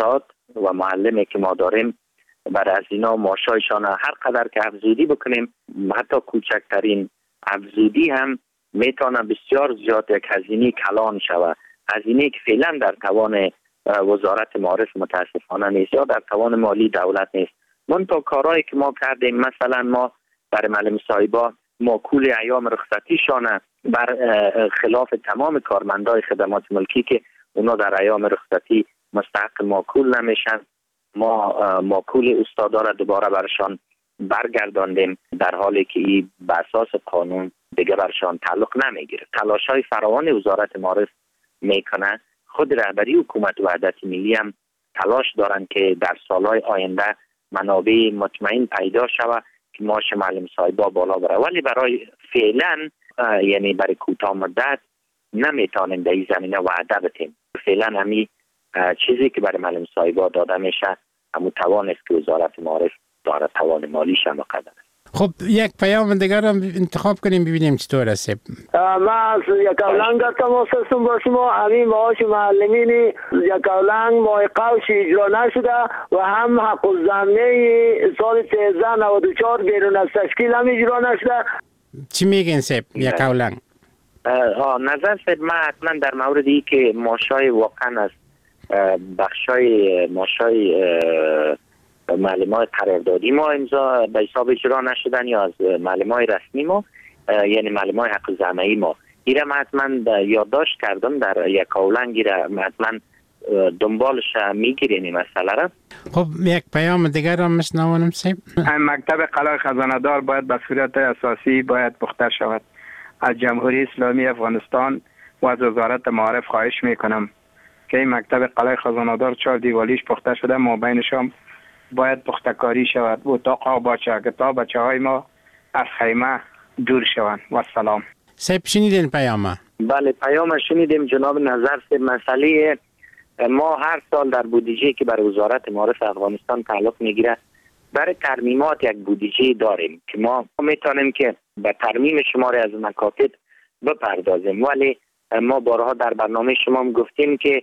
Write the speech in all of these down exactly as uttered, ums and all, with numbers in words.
استاد و معلمی که ما داریم برای از اینا معاشایشان هر قدر که افزودی بکنیم، حتی کوچکترین افزودی هم میتونه بسیار زیاد یک هزینه کلان شود. هزینه که فعلا در توان وزارت معارف متاسفانه نیست یا در توان مالی دولت نیست. من تا کارهایی که ما کردیم، مثلا ما برای معلم صاحبا ماکول ایام رخصتیشان بر خلاف تمام کارمندای خدمات ملکی که اونا در ایام رخصتی مستحق ماکول نمیشن، ما ماکول استادا را دوباره برشان برگرداندیم، در حالی که این به اساس قانون دیگه برشان تعلق نمیگیره. تلاش‌های فراوان وزارت معارف میکنه. خود رهبری حکومت وحدت ملی هم تلاش دارن که در سالهای آینده منابع مطمئن پیدا شود که معاش معلم صاحبا بالا بره، ولی برای فعلا یعنی برای کوتاه مدت نمیتونیم در این زمینه وعده بدیم. فعلا همین چیزی که برای معلم صاحبا داده میشه همون توان است که وزارت معارف داره، توان مالیش هم قدر. خب یک پیام دیگر هم انتخاب کنیم ببینیم چطور است. من یک اولنگ تماس هستم با شما. همین معاش معلمین یک اولنگ ماه قوش اجرا نشده و هم حق الزمنه سال سیزده نود و چهار بیرون از تشکیل هم اجرا نشده. چی میگین سیب یک اولنگ؟ نظر سیب من حتما در موردی که معاشای واقعا از بخشای معاشای معلمای قراردادی ما امضا به حساب اجرا نشدن یا از معلمای رسمی ما، یعنی معلمای حق زمینی ما، ایره من حتما یادداشت کردم در یک اولنگی را حتما دنبالش میگیرین این مسئله را. خب یک پیام دیگر را مشنوانم سیب. مکتب قلعه خزانه دار باید به صورت اساسی باید پخته شود. از جمهوری اسلامی افغانستان و از وزارت معارف خواهش میکنم که این مکتب قلعه خزانه دار چهار دیوالیش پخته شده، ما بینشم باید پختکاری شود. اتاق باشه که تا بچه های ما از خیمه دور شوند. و سلام. سیب شنیدین پیامه؟ بله پیام شنیدیم جناب نظر سیب. مسئله ما هر سال در بودجه که برای وزارت معارف افغانستان تعلق میگیره برای ترمیمات یک بودجه داریم که ما میتونیم که به ترمیم شماره از مکاتب بپردازیم، ولی ما بارها در برنامه شما هم گفتیم که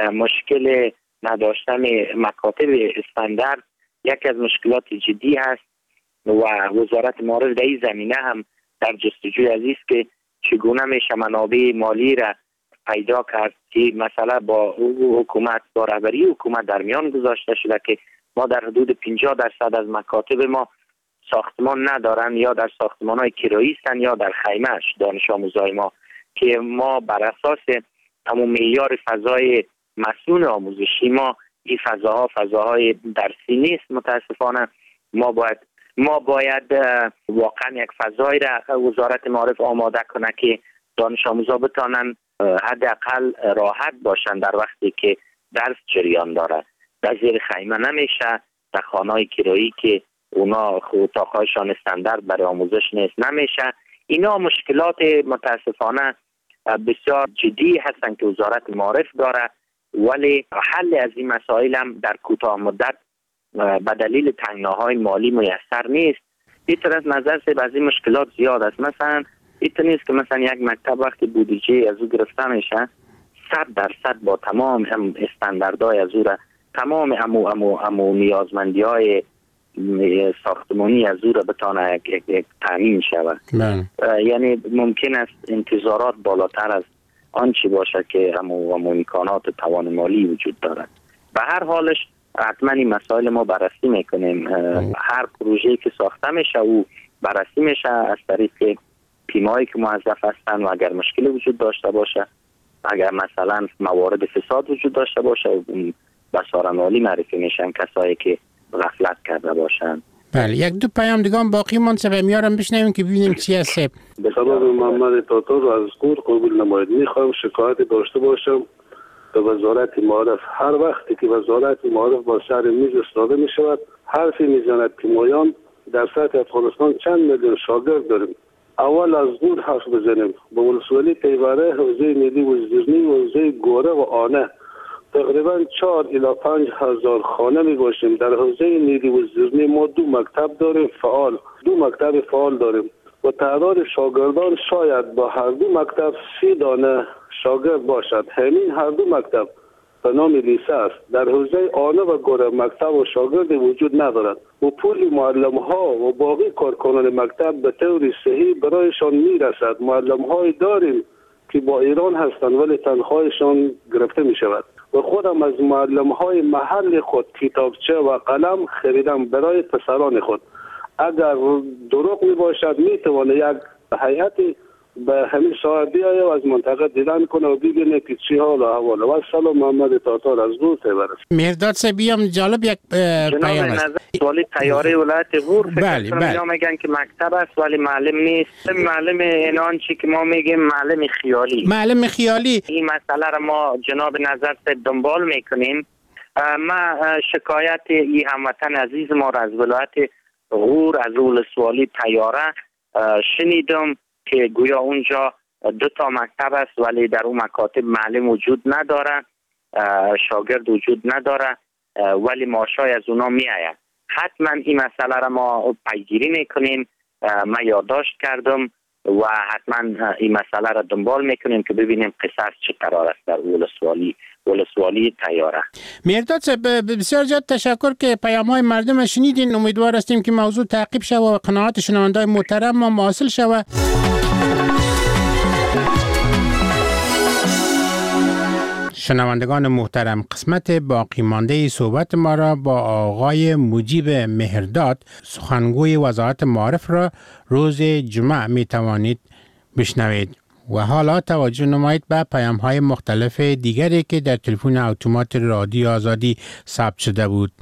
مشکل نداشتن مکاتب استاندارد یک از مشکلات جدی است و وزارت معارف در این زمینه هم در جستجوی عزیز که چگونه میشه منابع مالی را پیدا کرد که مثلا با حکومت با رهبری حکومت در میان گذاشته شده که ما در حدود پنجاه درصد از مکاتب ما ساختمان ندارن یا در ساختمان‌های کرایی هستن یا در خیمه‌اش دانش آموزای ما، که ما بر اساس همون معیار فضای مسئول آموزشی ما این فضاها فضاهای درسی نیست. متاسفانه ما باید ما باید واقعا یک فضایی را وزارت معارف آماده کنه که دانش آموزا بتانن حداقل راحت باشن در وقتی که درس جریان داره. در زیر خیمه نمیشه، در خانه‌های کرایی که اونا اتاق‌هایشان استاندارد برای آموزش نیست نمیشه. اینا مشکلات متاسفانه بسیار جدی هستن که وزارت معارف داره، ولی حل از این مسائل هم در کوتاه مدت به دلیل تنگناهای مالی میسر نیست. این طرف نظر سے بعضی مشکلات زیاد است. مثلا این نیست که مثلا یک مکتب وقتی بودجه از او گرفته میشه صد درصد با تمام هم استانداردهای از او را تمام امو امو امو نیازمندی های ساختمانی از او را بتانه یک یک تامین شود. یعنی ممکن است انتظارات بالاتر از آنچه باشه که امو امو امکانات توان مالی وجود دارد. به هر حالش حتما این مسائل ما بررسی میکنیم. هر پروژه‌ای که ساخته میشه او بررسی میشه از طریق تیمایی که موظف هستن و اگر مشکلی وجود داشته باشه، اگر مثلا موارد فساد وجود داشته باشه بسارن عالی معرفی میشن کسایی که غفلت کرده باشن. بله یک دو پیام دیگه هم باقی مون سبب میارم بشنویم که ببینیم چی هست. به سبب محمد تاتار از قور قبول نماید میخوام شکایت داشته باشم به وزارت معارف. هر وقتی که وزارت معارف با سر میز استاده می شود حرفی میزند که مایان در سطح افغانستان چند میلیون شاگرد داریم. اول از قور حرف بزنیم. به ولسوالی پیوره، حوزه ملی وزیرنی، حوزه گوره و آنه تقریبا چهار الی پنج هزار خانه می باشیم. در حوزه ملی وزیرنی ما دو مکتب داریم فعال، دو مکتب فعال داریم و تعداد شاگردان شاید با هر دو مکتب سی دانه شاگرد باشد. همین هر دو مکتب به نام لیسه است. در حوزه آنه و گوره مکتب و شاگرد وجود ندارد و پول معلم ها و باقی کارکنان مکتب به طور صحیح برایشان میرسد. معلم های داریم که با ایران هستند ولی تنخواهشان گرفته می شود و خودم از معلم های محل خود کتابچه و قلم خریدم برای پسران خود. اگر دروغ می باشد می توانه یک هیئتی به همین صاحب بیایه و از منطقه دیدن کنه و ببینه که چی حال و احواله. و سلام محمد تاتار از غور تبرس. مهرداد صاحب بیام جالب یک پیام است. جناب سوالی طیاره ولایت غور بله بله میگن که مکتب است ولی معلم نیست. معلم اینان چی که ما میگیم معلم خیالی. معلم خیالی. این مسئله را ما جناب نظر صاحب دنبال میکنیم. ما شکایت ای هموطن عزیز ما را از ولایت غور از ولسوالی طیاره شنیدم که گویا اونجا دو تا مکتب است ولی در اون مکاتب معلم وجود نداره، شاگرد وجود نداره ولی معاشای از اونا می آید. حتما این مسئله را ما پیگیری میکنیم. ما یادداشت کردم و حتما این مسئله را دنبال میکنیم که ببینیم قصص چه قرار است در ولسوالی ولسوالی طیاره. مهرداد صاحب بسیار زیاد تشکر که پیام‌های مردم شنیدین. امیدوار هستیم که موضوع تعقیب شود و قناعت شنونده‌های محترم ما حاصل شود. شنوندگان محترم، قسمت باقی مانده صحبت ما را با آقای مجیب مهرداد سخنگوی وزارت معارف را روز جمعه می توانید بشنوید. و حالا توجه نمایید به پیام‌های مختلف دیگری که در تلفن اتومات رادیو آزادی ثبت شده بود.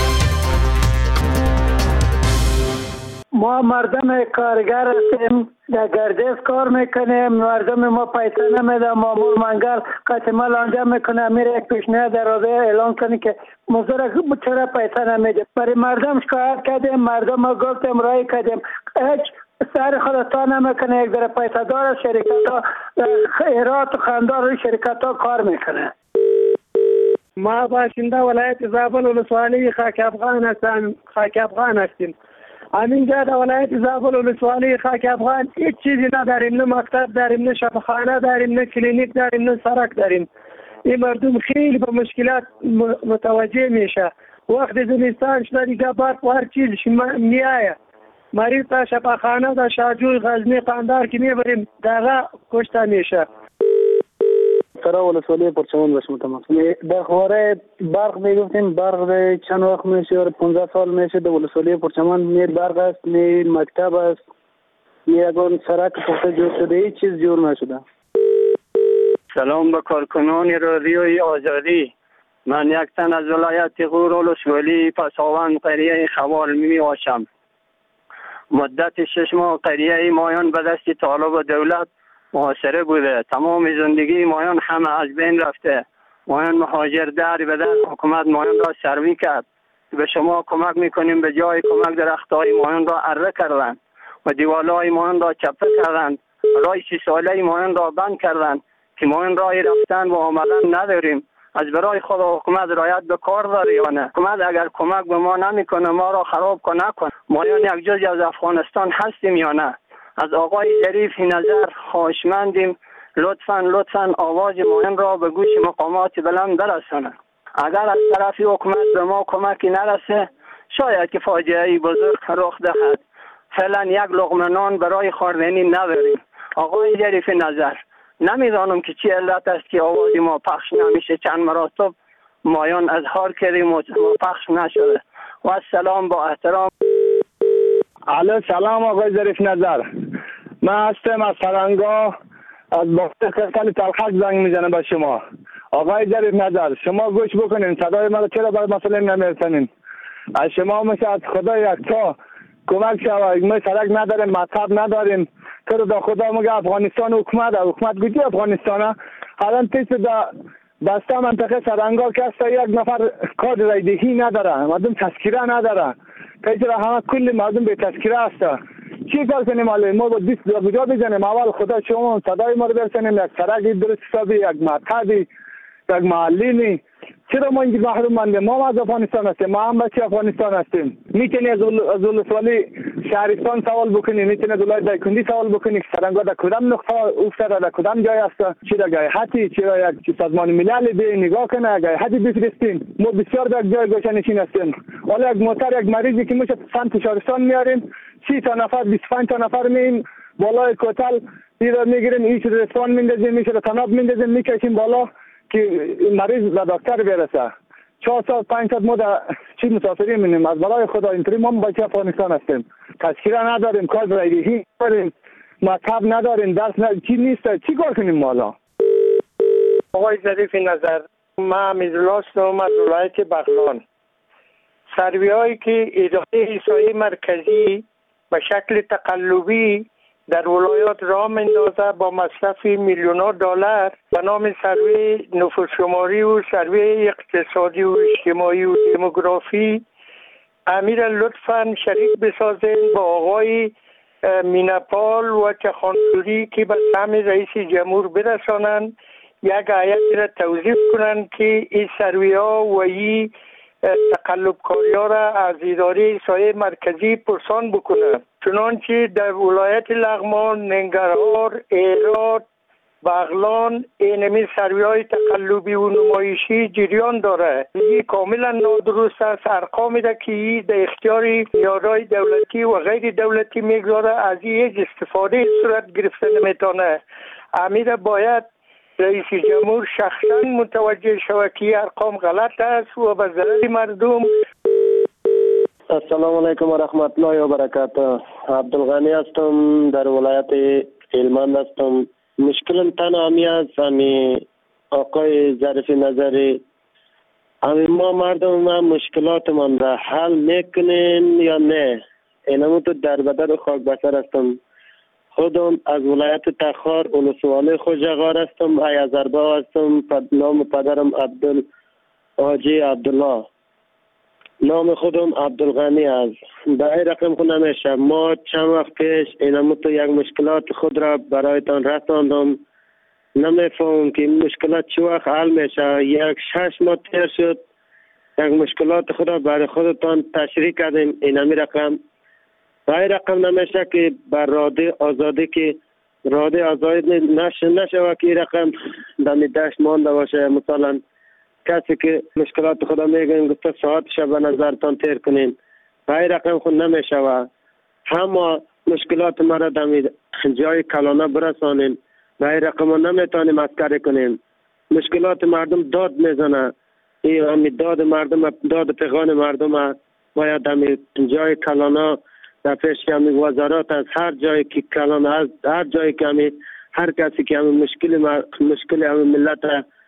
ما مردم کارگر هستیم، در گردش کار میکنیم. مردم ما پیسه نمیده، مامور منگل قسمال آنجا میکنه، میره یک پیشنهاد در رادیو اعلان کنه که مزدور چرا پیسه نمیده. برای مردم شکایت کردیم، مردم ما گفتیم رای کردیم، هیچ سر خودتا نمیکنه. یک در پیسه دار شرکت ها ایرات و خاندار شرکت ها کار میکنه. ما باشنده ولایت زابل ولسوالی خاک افغان هستم. خاک افغان هستیم. همینجا در ولایت زابل ولسوالی خاک افغان هیچ چیزی نداریم. نه مکتب داریم، نه شفاخانه داریم، نه کلینیک داریم، نه سرک داریم. این مردم خیلی به مشکلات متوجه میشه. وقت زمستان شده دیگه برق و هر چیز میایه. مریض تا شفاخانه در شاجوی غزنی قندار که میبریم دقیقه کشته میشه. سرا ولسوالی پرچمان باشم تمام. در خواره برق میگفتیم، برق چند وقت میشه؟ پانزده سال میشه در ولسوالی پرچمان نه برق است، نه مکتب است، نه یگان سرک پخته جور شده، هیچ چیز جور نشده. سلام به کارکنان رادیوی آزادی. من یک تن از ولایت غور ولسوالی پساوند قریه خوال می باشم. مدت شش ماه قریه مایان به دست طالب دولت محاصره بوده. تمام زندگی مایان همه از بین رفته. مایان مهاجر در به در حکومت مایان را سروی کرد. به شما کمک میکنیم، به جای کمک درختای مایان را اره کردن و دیوالای مایان را چپه کردن. رای سی ساله مایان را بند کردن که مایان رای رفتن و آمدن نداریم. از برای خود حکومت رایت به کار داره یا نه؟ حکومت اگر کمک به ما نمیکنه ما را خراب کنه نکن. مایان یک جزی از افغانستان هستیم یا نه؟ از آقای ظریف نظر خواهشمندیم لطفاً لطفاً آواز مایان را به گوش مقامات بلند برسانه. اگر از طرفی حکومت به ما کمکی نرسه شاید که فاجعه بزرگ رخ دهد. فعلا یک لقمه نان برای خوردنی نداریم. آقای ظریف نظر، نمیدانم که چی علت است که آواز ما پخش نمیشه. چند مراتب مایان اظهار کردیم و پخش نشده. و السلام با احترام. علیه سلام آقای ظریف نظر، من هستم از سرنگاه از باقی کسانی تلخک زنگ میزنم به شما. آقای ظریف نظر شما گوش بکنین، صدای ما چرا برای مسئله نمیرسنین؟ از شما میشه از خدا یکتا کمک شود. ما سرک نداریم، مطب نداریم. تو دا خدا مگه افغانستان حکومت حکومت گویی افغانستان الان تیست دا بسته منطقه سرنگاه که است یک نفر کارت رایدهی نداره، مردم تذکره نداره. پیچه همه کل مردم به تذکره است. چی کار کنیم؟ حالا ما با دیست دا کجا بزنیم؟ اول خدا شما صدای ما رو برسنیم، یک سرک درست حسابی، یک مطبی، یک معلمی. چرا ما اینجا محروم مانده؟ ما از افغانستان هستیم، ما هم بچه افغانستان هستیم. میتونی از ولسوالی شهرستان سوال بکنی، میتونی از ولایت دایکنی سوال بکنی سرنگا در کدام نقطه افتاده، در کدام جای است، چی در جای حتی چرا یک سازمان ملل به نگاه کنه، اگه حتی بفرستین. ما بسیار در جای گوشه‌نشین هستیم. حالا یک موتر یک مریضی که میشه سمت شهرستان میاریم، سی تا نفر بیست و پنج تا نفر مییم بالای کوتل ایرا میگیریم، هیچ رسوان میندازیم، میشه تناب میندازیم، میکشیم بالا که مریض به دکتر برسه. چهار ساعت پنج ساعت ما در چی مسافری می‌نیم. از برای خدا اینطوری ما بچه افغانستان هستیم، تذکره نداریم، کار رایگی نداریم، مکتب نداریم، درس نداریم، چی نیست، چی کار کنیم مالا؟ آقای ظریف نظر، من امیرالله هستم از ولایت بغلان. سروی هایی که اداره احصایی مرکزی به شکل تقلبی در ولایات راه میندازه با مصرف میلیون‌ها دلار به نام سروی نفوس شماری و سروی اقتصادی و اجتماعی و دموگرافی، امیر لطفاً شریک بسازین با آقای مینپال و چخانسوری که به سهم رئیس جمهور برسانند، یک هیئتی را توظیف کنند که این سروی ها و این تقلب کاری ها را از اداره احصایی مرکزی پرسان بکنه. چنانچه در ولایت لغمان، ننگرهار، هرات، بغلان اینمی سروی های تقلبی و نمایشی جریان داره. این کاملا نادرست است. ارقامی را که در اختیار یارای دولتی و غیر دولتی میگذاره از این استفاده صورت گرفته نمیتونه. امیر باید رئیس جمهور شخصا متوجه شود که ارقام غلط است و به ضرر مردم. السلام علیکم و رحمت الله و برکاته. عبدالغنی هستم، در ولایت هلمند هستم. مشکل تنها همی است همی آقای ظریف نظری، همی ما مردم ما مشکلاتمان را حل میکنین یا نه؟ اینمون تو در بدر خاک بسر هستم. خودم از ولایت تخار ولسوالی خوجغار هستم، ایازربا هستم. نام پدرم عبدال حاجی عبدالله، نام خودم عبدالغنی است. به این رقم خود نمیشه. ما چند وقت پیش اینمو تو یک مشکلات خود را برایتان رساندم، نمیفهم که این مشکلات چه وقت حل میشه. یک شش ماه تیر شد یک مشکلات خود را برای خودتان تشریح کردیم. اینمی رقم به این رقم نمیشه که بر راده آزادی که راده آزادی نشه نشه که این رقم دمی دشت مانده باشه. مثلا کسی که مشکلات خدا میگن گفته ساعتش به نظرتان تیر کنین، به این رقم خود نمیشه و همه مشکلات ما را دمی جای کلانه برسانین. به این رقم نمیتونیم مسکری کنیم. مشکلات مردم داد میزنه، این همی داد مردم، داد پیغان مردم باید دمی جای کلانه در پیش همی وزارات از هر جایی که کلانه از هر جایی که همی هر کسی که همی مشکل مشکل همی ملت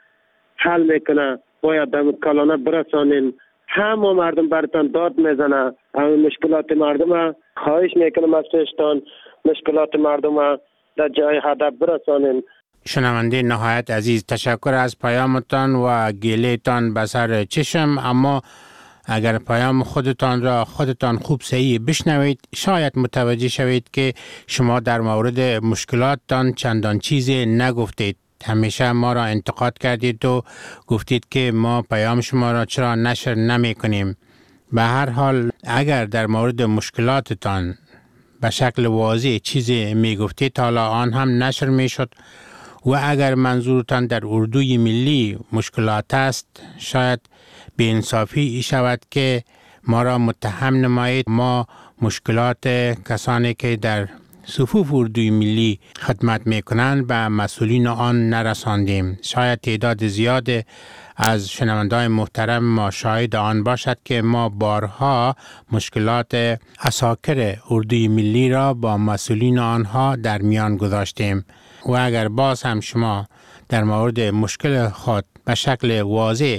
حل میکنه باید دمی کلانه برسانین. همه مردم برتان داد میزنه. همی مشکلات مردم خواهش میکنم از پیشتان مشکلات مردم در جای هدف برسانین. شنونده نهایت عزیز، تشکر از پیامتان و گیلهتان به سر چشم، اما اگر پیام خودتان را خودتان خوب صحیح بشنوید شاید متوجه شوید که شما در مورد مشکلاتتان چندان چیزی نگفتید. همیشه ما را انتقاد کردید و گفتید که ما پیام شما را چرا نشر نمی کنیم. به هر حال اگر در مورد مشکلاتتان به شکل واضح چیزی می گفتید حالا آن هم نشر می شد و اگر منظورتان در اردوی ملی مشکلات است شاید به انصافی ای شود که ما را متهم نمایید ما مشکلات کسانی که در صفوف اردوی ملی خدمت می کنند به مسئولین آن نرساندیم. شاید تعداد زیاد از شنونده‌های محترم ما شاهد آن باشد که ما بارها مشکلات عساکر اردوی ملی را با مسئولین آنها در میان گذاشتیم و اگر باز هم شما در مورد مشکل خود به شکل واضح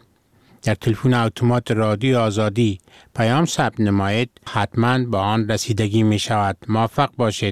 در تلفن اتومات رادیو آزادی پیام ثبت نمایید حتما با آن رسیدگی می شود. موفق باشید.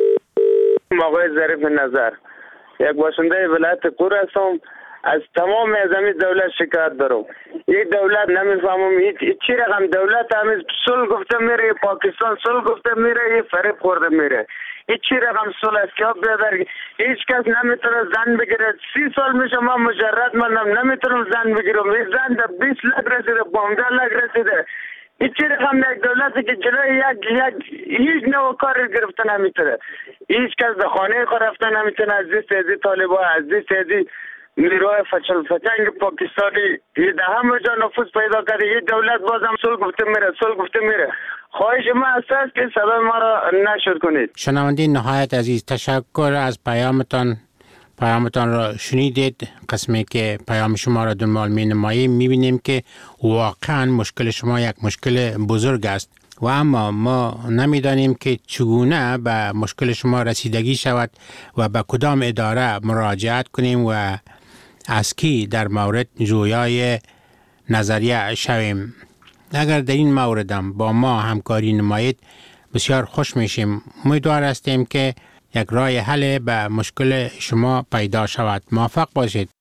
آقای ظریف نظر، یک باشنده ولایت قور هستم. از تمام از این دولت شکایت دارم. یک دولت نمیفهمم هیچ چی رقم دولت همیز صلح گفته میره، پاکستان صلح گفته میره، یه فریب خورده میره. هیچ چی رقم سال است که بیادر هیچ کس نمیتونه زن بگیره. سی سال میشه ما مجرد منم نمیتونم زن بگیرم. این زن در بیست لک رسیده، پانزده لک رسیده. هیچ چی رقم یک دولتی که جلوی یک یک هیچ نوع کار گرفته نمیتونه. هیچ کس در خانه خود رفته نمیتونه. از این سیدی طالبا، از این سیدی نیروهای فچل فچنگ پاکستانی در همه جا نفوذ پیدا کرده. یه دولت بازم صلح گفته میره، صلح گفته میره. خواهش ما است که صدای ما را نشر کنید. شنونده نهایت عزیز، تشکر از پیامتان. پیامتان را شنیدید. قسمی که پیام شما را دنبال می نماییم می بینیم که واقعا مشکل شما یک مشکل بزرگ است و اما ما نمیدانیم که چگونه به مشکل شما رسیدگی شود و به کدام اداره مراجعت کنیم و از کی در مورد جویای نظریه شویم. اگر در این موردم با ما همکاری نمایید بسیار خوش میشیم. امیدوار هستیم که یک راه حل به مشکل شما پیدا شود. موفق باشید.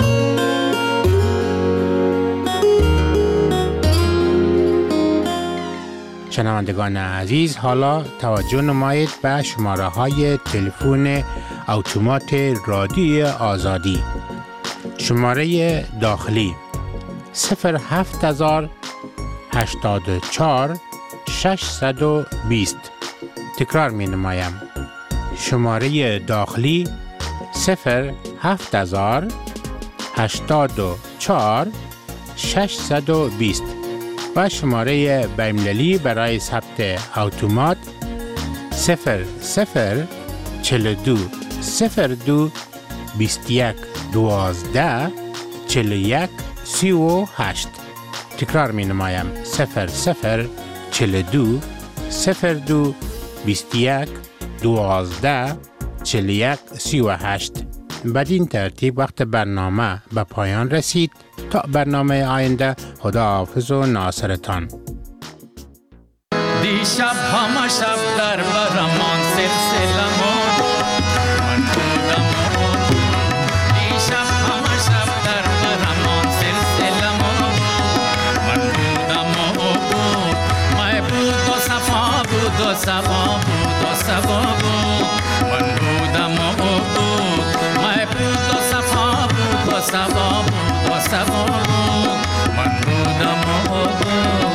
شنوندگان عزیز، حالا توجه نمایید به شماره های تلفن اتومات رادیوی آزادی. شماره داخلی صفر هفت هزار هشتاد و چهار ششصد و بیست. تکرار می نمایم. شماره داخلی صفر هفت هزار هشتاد و چهار ششصد و بیست و شماره بین‌المللی برای ثبت اتومات صفر صفر چهل و دو صفر دو بیست و یک دوازده چهل و یک سی و هشت. تکرار می نمایم. صفر صفر چهل و دو صفر دو بیست و یک دوازده چهل و یک سی و هشت. بدین ترتیب وقت برنامه به پایان رسید. تا برنامه آینده، خداحافظ و ناصرتان. دیشب همه شب در برمان سلسلمان من بودم دیشب همه شب در برمان سلسلمان من بودم بود مای بود و صفا بود و صفا بود و صفا بود من بودم بود مای بود و صفا بود و صفا بود و صفا بود من بودم بود.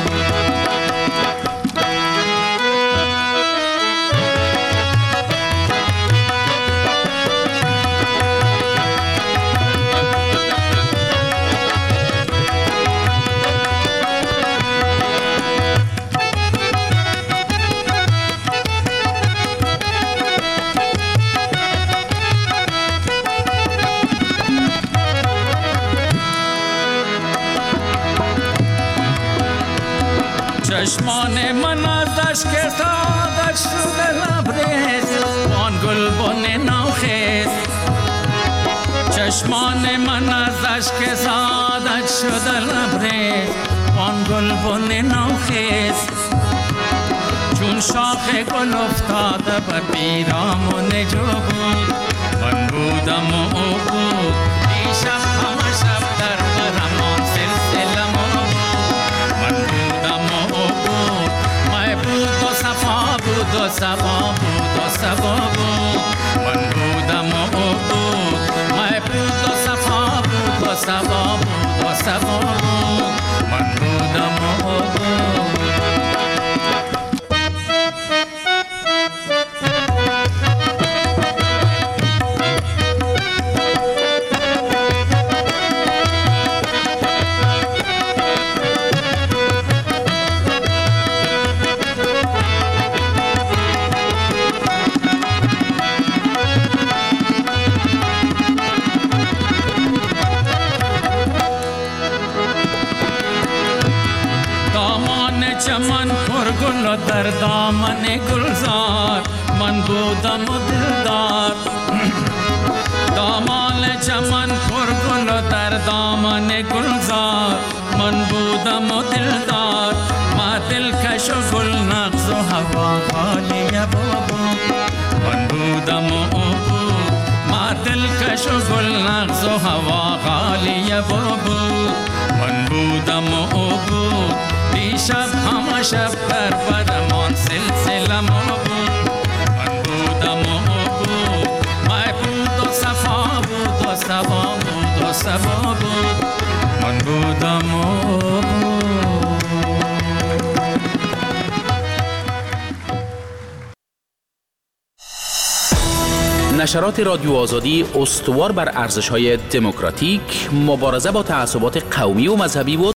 چشمان من ازش که سادش شده لبریز وان گل بن نوخیز چشمان من ازش که سادش شده لبریز وان گل بن نوخیز چون شاخ گل افتاده بر پیرامون جو بود من بودم و او بود دیشب همه شب در برمان سلسله ما من بودم و او بود مای بود و صفا بود و صفا بود و صفا بود من بودم و او بود مای بود و صفا بود و صفا بود و صفا بود من بودم و او بود. چمن پر گل و در دامن گلزار من بودم و دلدار دامان چمن پر گل و در دامن گلزار من بودم و دلدار ما دلکش و گل نغز و هوا خالی بابا من بودم و او بود ما دلکش و گل نغز و هوا خالی بابا من بودم و او بود دیشب همه شب در برمان سلسله ما بود من بودم نشرات رادیو آزادی استوار بر ارزش‌های دموکراتیک، مبارزه با تعصبات قومی و مذهبی و